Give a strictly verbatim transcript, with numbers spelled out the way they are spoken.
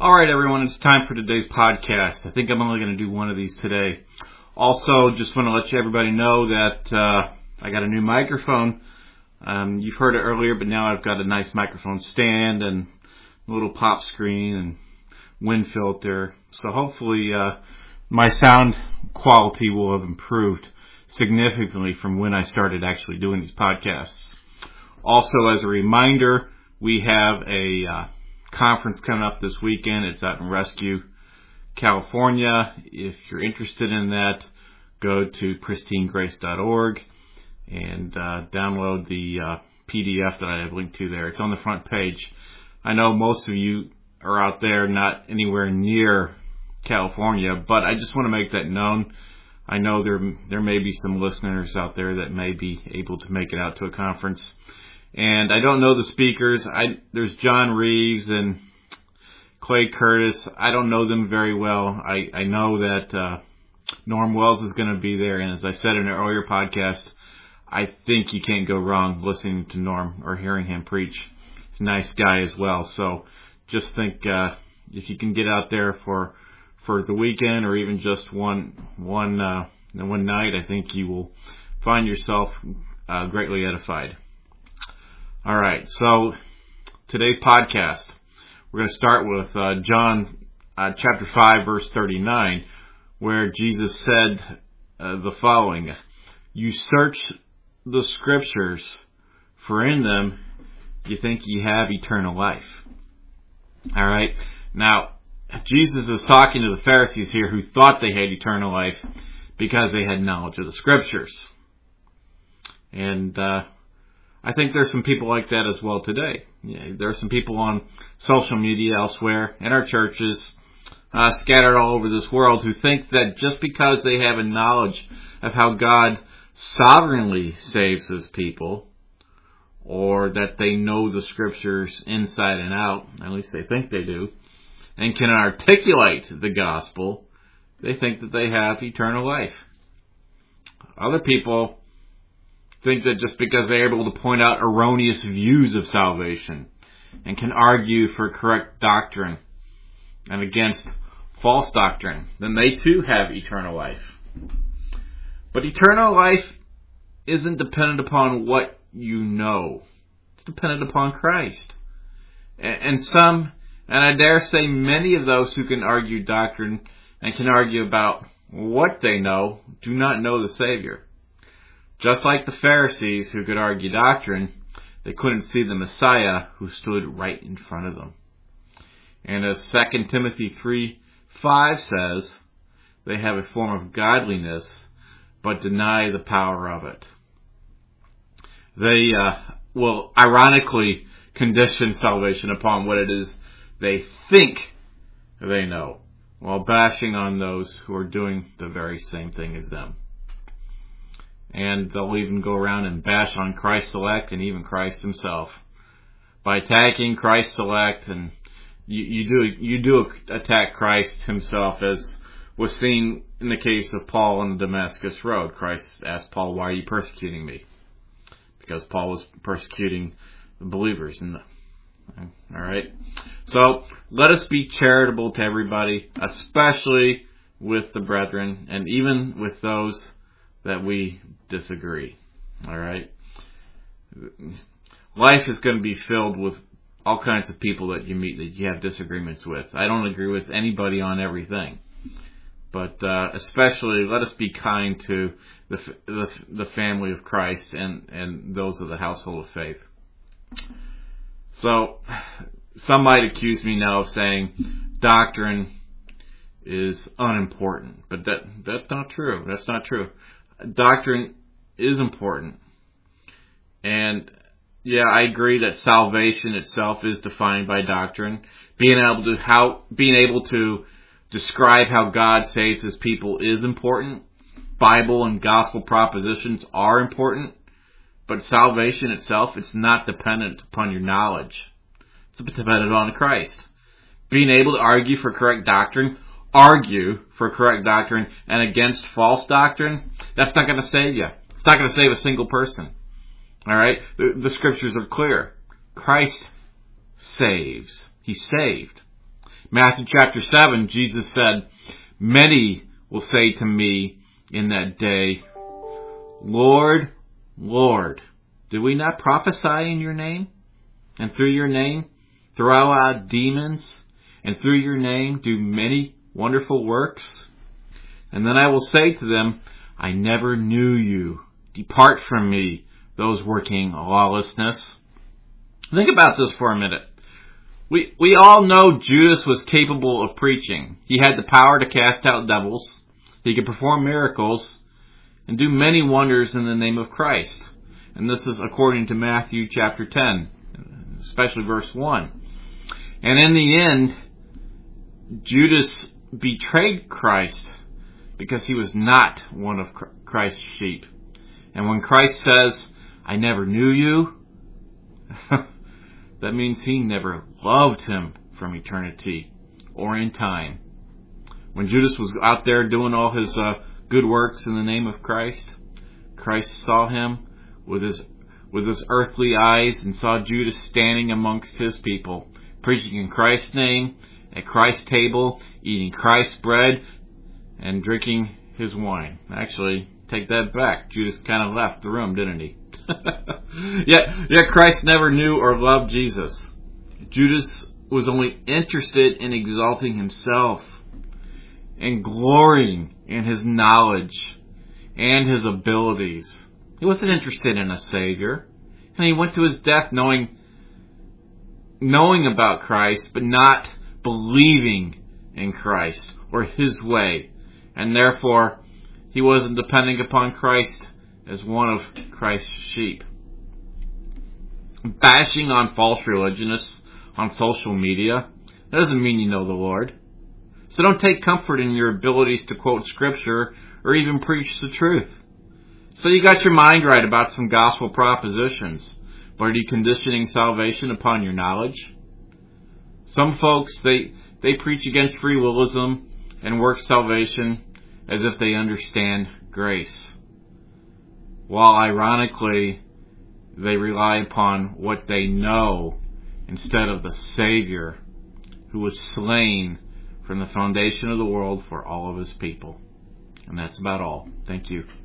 All right, everyone, it's time for today's podcast. I think I'm only going to do one of these today. Also, just want to let you everybody know that uh, I got a new microphone. Um, you've heard it earlier, but now I've got a nice microphone stand and a little pop screen and wind filter. So hopefully uh, my sound quality will have improved significantly from when I started actually doing these podcasts. Also, as a reminder, we have a uh, conference coming up this weekend. It's out in Rescue, California. If you're interested in that, go to pristine grace dot org and uh, download the uh, P D F that I have linked to there. It's on the front page. I know most of you are out there, not anywhere near California, but I just want to make that known. I know there there may be some listeners out there that may be able to make it out to a conference. And I don't know the speakers. I There's John Reeves and Clay Curtis. I don't know them very well. I, I know that uh, Norm Wells is going to be there. And as I said in an earlier podcast, I think you can't go wrong listening to Norm or hearing him preach. He's a nice guy as well. So just think uh, if you can get out there for for the weekend or even just one one uh, one night, I think you will find yourself uh, greatly edified. All right, so today's podcast, we're going to start with uh, John uh, chapter five, verse thirty-nine, where Jesus said uh, the following: "You search the scriptures, for in them you think ye have eternal life." All right, now Jesus is talking to the Pharisees here who thought they had eternal life because they had knowledge of the scriptures. And uh I think there's some people like that as well today. Yeah, there are some people on social media elsewhere, in our churches, uh, scattered all over this world, who think that just because they have a knowledge of how God sovereignly saves His people, or that they know the scriptures inside and out, at least they think they do, and can articulate the gospel, they think that they have eternal life. Other people think that just because they're able to point out erroneous views of salvation and can argue for correct doctrine and against false doctrine, then they too have eternal life. But eternal life isn't dependent upon what you know. It's dependent upon Christ. And some, and I dare say many of those who can argue doctrine and can argue about what they know, do not know the Savior. Just like the Pharisees who could argue doctrine, they couldn't see the Messiah who stood right in front of them. And as Second Timothy three five says, they have a form of godliness, but deny the power of it. They uh, will ironically condition salvation upon what it is they think they know, while bashing on those who are doing the very same thing as them. And they'll even go around and bash on Christ's elect and even Christ Himself by attacking Christ's elect. And you, you do you do attack Christ Himself, as was seen in the case of Paul on the Damascus Road. Christ asked Paul, "Why are you persecuting me?" Because Paul was persecuting the believers. In the, all right. So let us be charitable to everybody, especially with the brethren, and even with those that we disagree. All right. Life is going to be filled with all kinds of people that you meet that you have disagreements with. I don't agree with anybody on everything, but uh, especially let us be kind to the, the the family of Christ and and those of the household of faith. So some might accuse me now of saying doctrine is unimportant, but that that's not true. That's not true. Doctrine is important. And yeah, I agree that salvation itself is defined by doctrine. Being able to how being able to describe how God saves His people is important. Bible and gospel propositions are important, but salvation itself, it's not dependent upon your knowledge. It's dependent on Christ. Being able to argue for correct doctrine argue for correct doctrine and against false doctrine, that's not going to save you. It's not going to save a single person. All right? The, the scriptures are clear. Christ saves. He saved. Matthew chapter seven, Jesus said, "Many will say to me in that day, 'Lord, Lord, did we not prophesy in your name? And through your name throw out demons? And through your name do many wonderful works?' And then I will say to them, 'I never knew you. Depart from me, those working lawlessness.'" Think about this for a minute. We we all know Judas was capable of preaching. He had the power to cast out devils. He could perform miracles and do many wonders in the name of Christ. And this is according to Matthew chapter ten, especially verse one. And in the end, Judas betrayed Christ because he was not one of Christ's sheep. And when Christ says, "I never knew you," that means he never loved him from eternity or in time. When Judas was out there doing all his uh, good works in the name of Christ, Christ saw him with his with his earthly eyes and saw Judas standing amongst his people, preaching in Christ's name, at Christ's table, eating Christ's bread, and drinking his wine. Actually, take that back. Judas kind of left the room, didn't he? yet, yet Christ never knew or loved Jesus. Judas was only interested in exalting himself and glorying in his knowledge and his abilities. He wasn't interested in a Savior. And he went to his death knowing, knowing about Christ, but not believing in Christ or his way. And therefore, he wasn't depending upon Christ as one of Christ's sheep. Bashing on false religionists on social media, that doesn't mean you know the Lord. So don't take comfort in your abilities to quote Scripture or even preach the truth. So you got your mind right about some gospel propositions, but are you conditioning salvation upon your knowledge? Some folks, they, they preach against free willism and work salvation as if they understand grace, while ironically they rely upon what they know instead of the Savior who was slain from the foundation of the world for all of his people. And that's about all. Thank you.